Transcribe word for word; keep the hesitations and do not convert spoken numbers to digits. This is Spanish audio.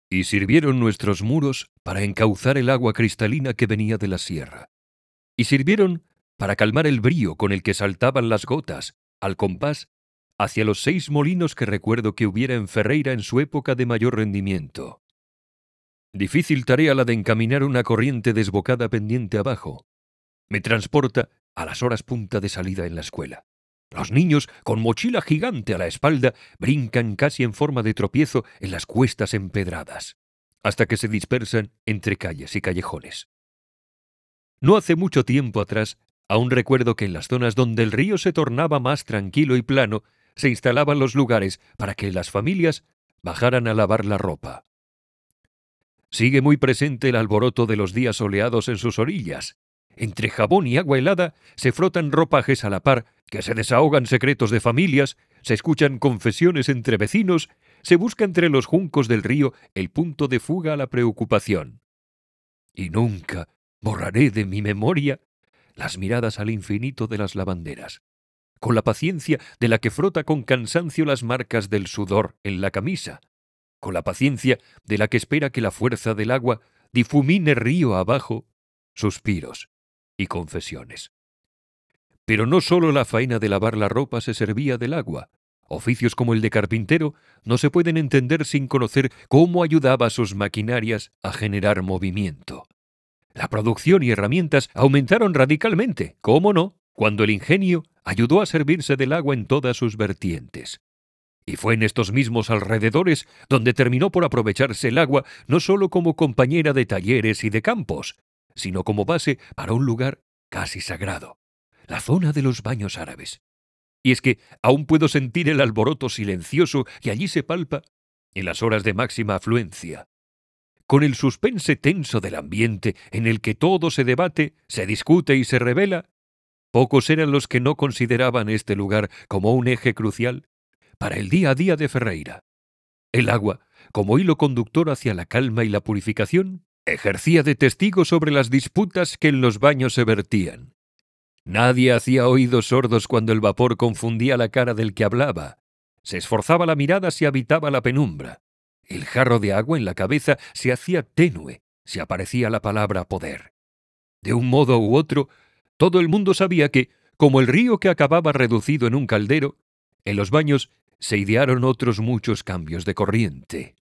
Y sirvieron nuestros muros para encauzar el agua cristalina que venía de la sierra. Y sirvieron para calmar el brío con el que saltaban las gotas, al compás, hacia los seis molinos que recuerdo que hubiera en Ferreira en su época de mayor rendimiento. Difícil tarea la de encaminar una corriente desbocada pendiente abajo. Me transporta a las horas punta de salida en la escuela. Los niños, con mochila gigante a la espalda, brincan casi en forma de tropiezo en las cuestas empedradas, hasta que se dispersan entre calles y callejones. No hace mucho tiempo atrás, aún recuerdo que en las zonas donde el río se tornaba más tranquilo y plano, se instalaban los lugares para que las familias bajaran a lavar la ropa. Sigue muy presente el alboroto de los días soleados en sus orillas. Entre jabón y agua helada se frotan ropajes a la par, que se desahogan secretos de familias, se escuchan confesiones entre vecinos, se busca entre los juncos del río el punto de fuga a la preocupación. Y nunca borraré de mi memoria las miradas al infinito de las lavanderas, con la paciencia de la que frota con cansancio las marcas del sudor en la camisa, con la paciencia de la que espera que la fuerza del agua difumine río abajo suspiros y confesiones. Pero no solo la faena de lavar la ropa se servía del agua. Oficios como el de carpintero no se pueden entender sin conocer cómo ayudaba a sus maquinarias a generar movimiento. La producción y herramientas aumentaron radicalmente, ¿cómo no?, cuando el ingenio ayudó a servirse del agua en todas sus vertientes. Y fue en estos mismos alrededores donde terminó por aprovecharse el agua no solo como compañera de talleres y de campos, sino como base para un lugar casi sagrado, la zona de los baños árabes. Y es que aún puedo sentir el alboroto silencioso que allí se palpa en las horas de máxima afluencia, con el suspense tenso del ambiente en el que todo se debate, se discute y se revela. Pocos eran los que no consideraban este lugar como un eje crucial para el día a día de Ferreira. El agua, como hilo conductor hacia la calma y la purificación, ejercía de testigo sobre las disputas que en los baños se vertían. Nadie hacía oídos sordos cuando el vapor confundía la cara del que hablaba. Se esforzaba la mirada si habitaba la penumbra. El jarro de agua en la cabeza se hacía tenue si aparecía la palabra poder. De un modo u otro, todo el mundo sabía que, como el río que acababa reducido en un caldero, en los baños se idearon otros muchos cambios de corriente.